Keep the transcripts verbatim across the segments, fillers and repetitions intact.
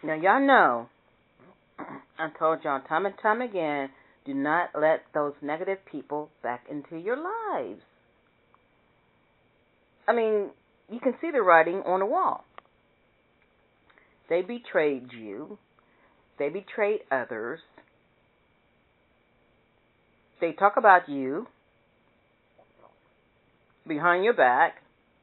Now, y'all know, I told y'all time and time again, do not let those negative people back into your lives. I mean, you can see the writing on the wall. They betrayed you. They betrayed others. They talk about you behind your back,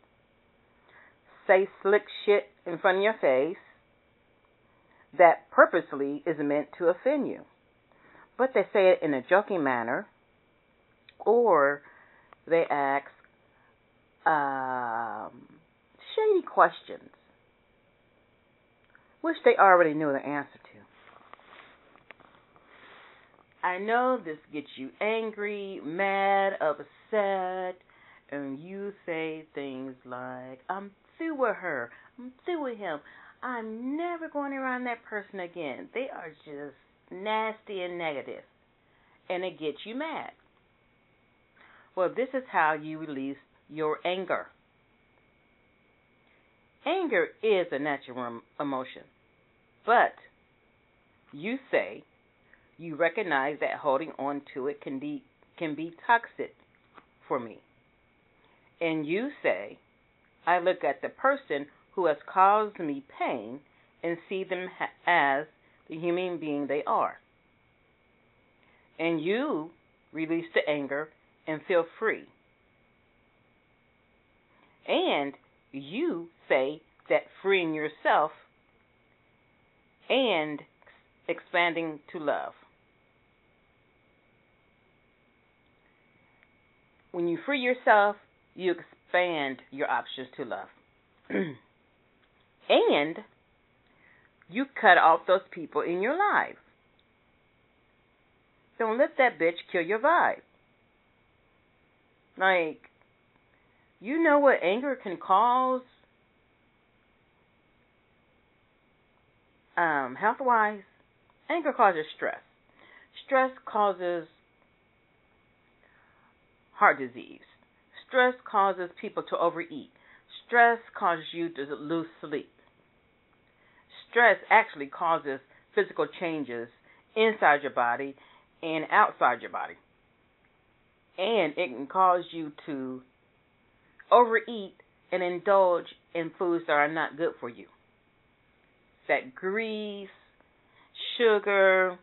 say slick shit in front of your face that purposely is meant to offend you. But they say it in a joking manner, or they ask um, shady questions, which they already knew the answer to. I know this gets you angry, mad, upset, and you say things like, I'm through with her, I'm through with him, I'm never going around that person again. They are just nasty and negative, and it gets you mad. Well, this is how you release your anger. Anger is a natural emotion, but you say you recognize that holding on to it can be can be toxic for me. And you say, I look at the person who has caused me pain and see them ha- as the human being they are. And you release the anger and feel free. And you say that freeing yourself and expanding to love. When you free yourself, you expand your options to love. And you cut off those people in your life. Don't let that bitch kill your vibe. Like, you know what anger can cause um, health-wise? Anger causes stress. Stress causes heart disease. Stress causes people to overeat. Stress causes you to lose sleep. Stress actually causes physical changes inside your body and outside your body. And it can cause you to overeat and indulge in foods that are not good for you. That grease, sugar,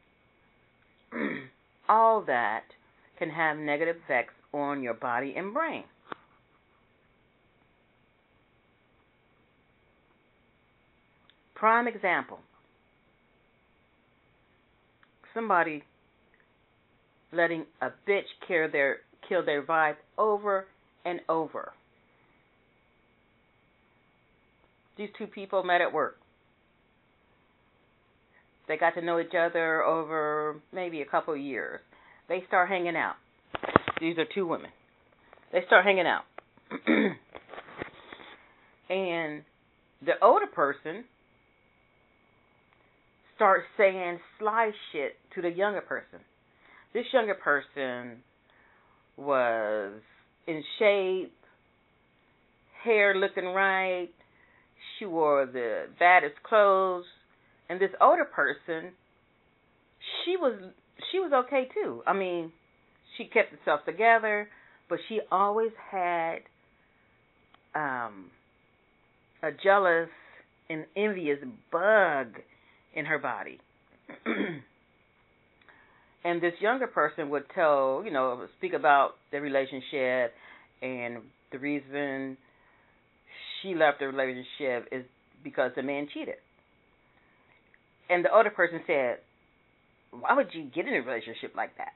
all that can have negative effects on your body and brain. Prime example. Somebody letting a bitch kill their, kill their vibe over and over. These two people met at work. They got to know each other over maybe a couple of years. They start hanging out. These are two women. They start hanging out. And the older person starts saying sly shit to the younger person. This younger person was in shape, hair looking right, she wore the baddest clothes, and this older person, she was she was okay too. I mean, she kept herself together, but she always had um, a jealous and envious bug in her body. And this younger person would tell, you know, speak about the relationship, and the reason she left the relationship is because the man cheated. And the older person said, why would you get in a relationship like that?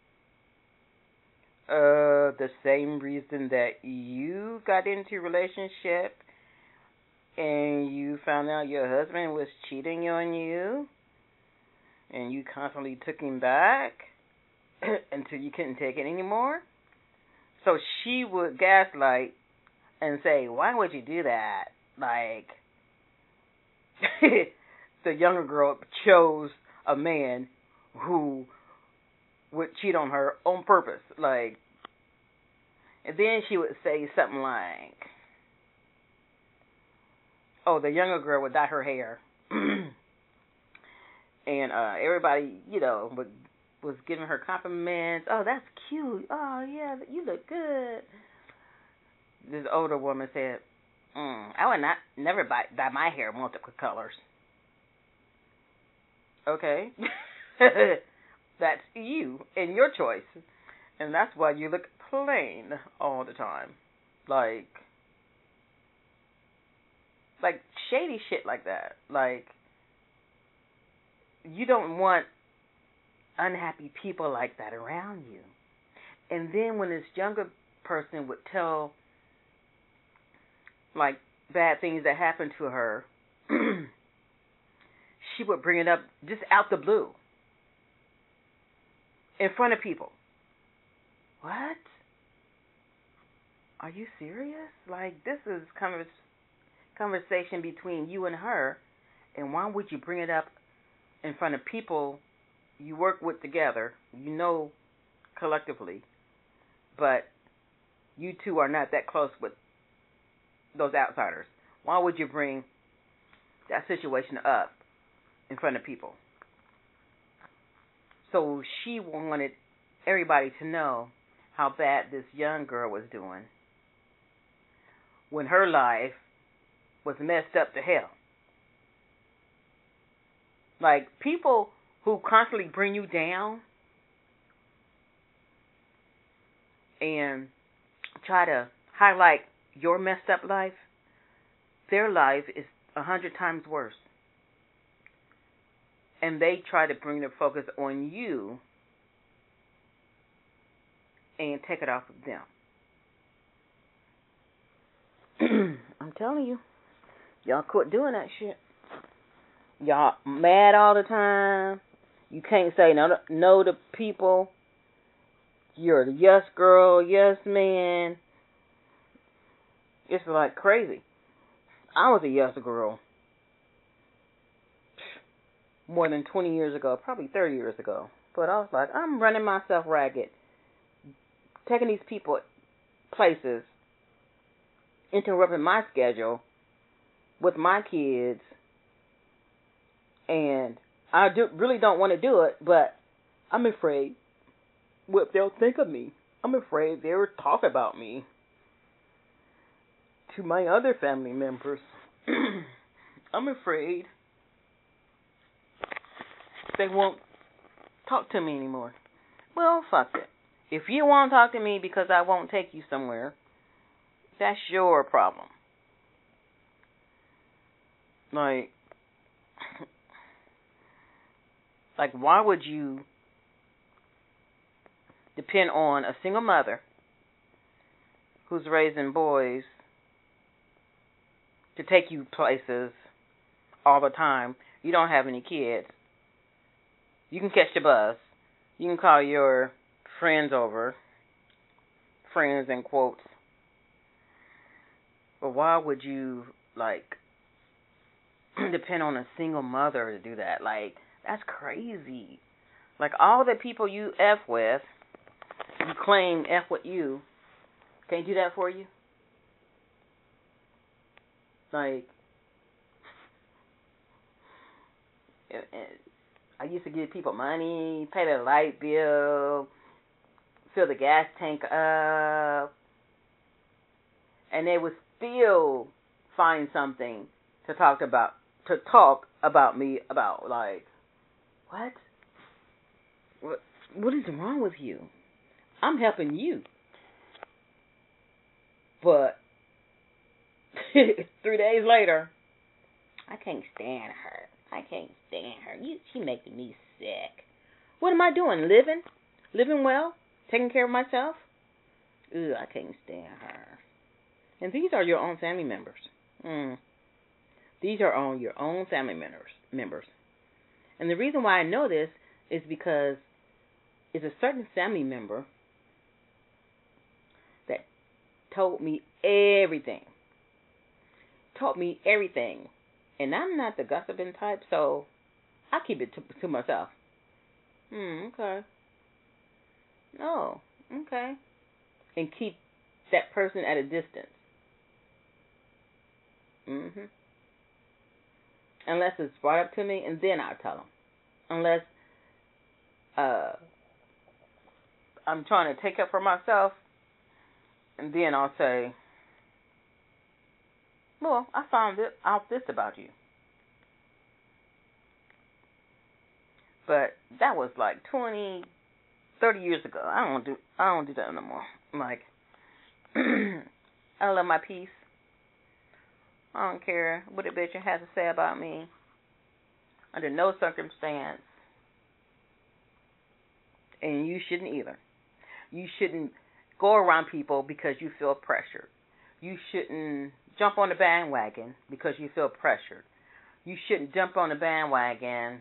Uh, the same reason that you got into a relationship and you found out your husband was cheating on you and you constantly took him back until you couldn't take it anymore. So she would gaslight and say, why would you do that? Like, the younger girl chose a man who would cheat on her on purpose. Like, and then she would say something like, oh, the younger girl would dye her hair. and uh, everybody, you know, was, was giving her compliments. Oh, that's cute. Oh, yeah, you look good. This older woman said, mm, I would not never buy, dye my hair multiple colors. Okay. That's you and your choice. And that's why you look plain all the time. Like, like shady shit like that. Like, you don't want unhappy people like that around you. And then when this younger person would tell, like, bad things that happened to her, she would bring it up just out the blue. In front of people. What? Are you serious? Like, this is convers- conversation between you and her, and why would you bring it up in front of people you work with together, you know collectively, but you two are not that close with those outsiders? Why would you bring that situation up in front of people? So she wanted everybody to know how bad this young girl was doing when her life was messed up to hell. Like, people who constantly bring you down and try to highlight your messed up life, their life is a hundred times worse. And they try to bring their focus on you and take it off of them. I'm telling you, y'all quit doing that shit. Y'all mad all the time. You can't say no to, no to people. You're the yes girl, yes man. It's like crazy. I was a yes girl more than twenty years ago, probably thirty years ago. But I was like, I'm running myself ragged, taking these people places, interrupting my schedule with my kids, and I do, really don't want to do it, but I'm afraid what they'll think of me. I'm afraid they'll talk about me to my other family members. I'm afraid they won't talk to me anymore. Well, fuck it. If you won't talk to me because I won't take you somewhere, that's your problem. Like, like, why would you depend on a single mother who's raising boys to take you places all the time? You don't have any kids. You can catch the bus. You can call your friends over. Friends in quotes. But why would you, like, depend on a single mother to do that? Like, that's crazy. Like, all the people you F with, you claim F with you, can't do that for you? Like, I used to give people money, pay their light bill, fill the gas tank up, and they would still find something to talk about, to talk about me about. Like, what? What? What is wrong with you? I'm helping you, but three days later, I can't stand her. I can't stand her. You, she making me sick. What am I doing? Living? Living well? Taking care of myself? Ugh, I can't stand her. And these are your own family members. Mm. These are all your own family members. Members. And the reason why I know this is because it's a certain family member that told me everything. Told me everything. And I'm not the gossiping type, so I keep it to, to myself. Hmm, okay. Oh, okay. And keep that person at a distance. Mm-hmm. Unless it's brought up to me, and then I'll tell them. unless uh, I'm trying to take up for myself, and then I'll say, well, I found it, out this about you. But that was like twenty, thirty years ago. I don't do I don't do that no more. Like, I love my peace. I don't care what a bitch has to say about me. Under no circumstance. And you shouldn't either. You shouldn't go around people because you feel pressured. You shouldn't jump on the bandwagon because you feel pressured. You shouldn't jump on the bandwagon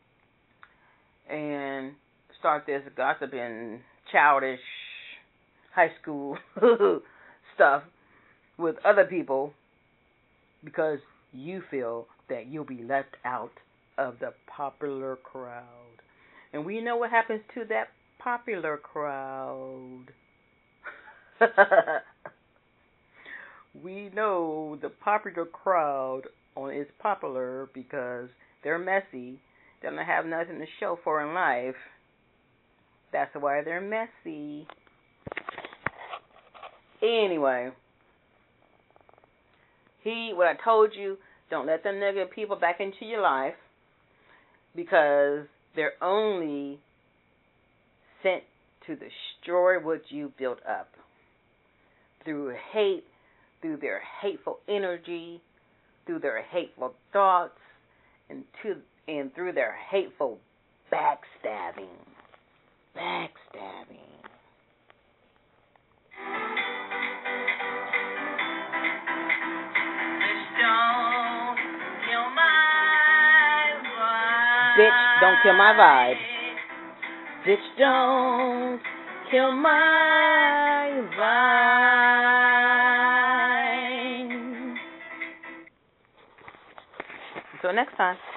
and start this gossiping, childish, high school stuff with other people because you feel that you'll be left out of the popular crowd. And we know what happens to that popular crowd. We know the popular crowd is popular because they're messy. They don't have nothing to show for in life. That's why they're messy. Anyway, he, what I told you, don't let them negative people back into your life because they're only sent to destroy what you built up through hate, through their hateful energy, through their hateful thoughts, and to and through their hateful backstabbing. Backstabbing. Bitch, don't kill my vibe. Bitch, don't kill my vibe. Until next time.